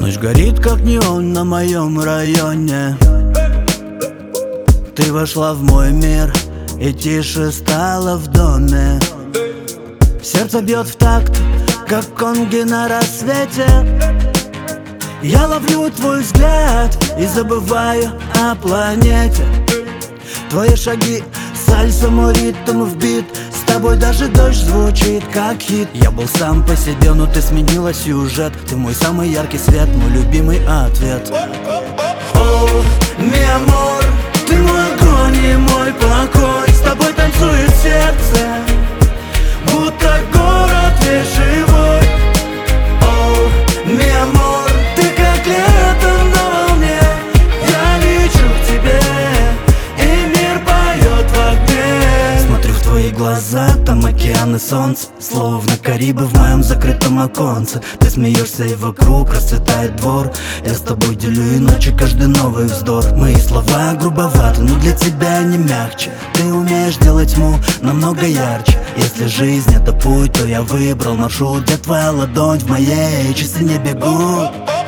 Ночь горит, как неон на моем районе. Ты вошла в мой мир, и тише стало в доме. Сердце бьет в такт, как конги на рассвете. Я ловлю твой взгляд и забываю о планете. Твои шаги, сальса, мой ритм вбит. С тобой даже дождь звучит как хит. Я был сам по себе, но ты сменила сюжет. Ты мой самый яркий свет, мой любимый ответ. О, ми амор, ты мой огонь и мой покой. С тобой танцует сердце, будто город весь живой. О, ми амор, ты как лето на волне. Я лечу к тебе, и мир поет в огне. Смотрю в твои глаза, там океан и солнце, словно Карибы в моем закрытом оконце. Ты смеешься, и вокруг расцветает двор. Я с тобой делю и ночи, каждый новый вздор. Мои слова грубоваты, но для тебя они мягче. Ты умеешь делать тьму намного ярче. Если жизнь это путь, то я выбрал маршрут, где твоя ладонь в моей, часы не бегут.